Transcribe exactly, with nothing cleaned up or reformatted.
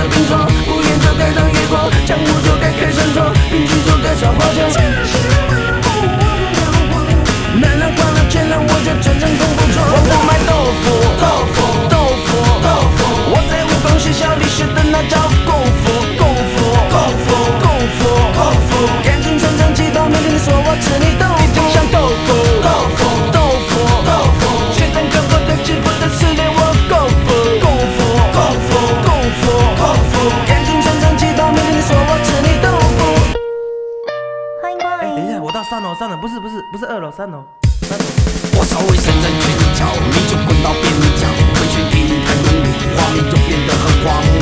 并错，无言就该当野果，江湖就该开山头，邻居就该耍花枪。男人换了钱让我就转成功夫错，王婆卖豆腐，豆腐，豆腐，豆腐。我在武功学校里学的那叫功夫，功夫，功夫，功夫，功夫。眼睛穿上几刀，每天说我吃你豆腐，像豆腐，豆腐，豆腐，豆腐。学长哥哥的欺负的是连我功夫，功夫，功夫，功夫，功夫。眼睛穿上几刀，每天说我吃你豆腐。 欢迎光临。 等一下，我到三楼，三楼不是不是不是二楼，三楼。 我稍微伸展拳脚，你就滚到边角。回旋踢太用力，画面就变得很荒谬。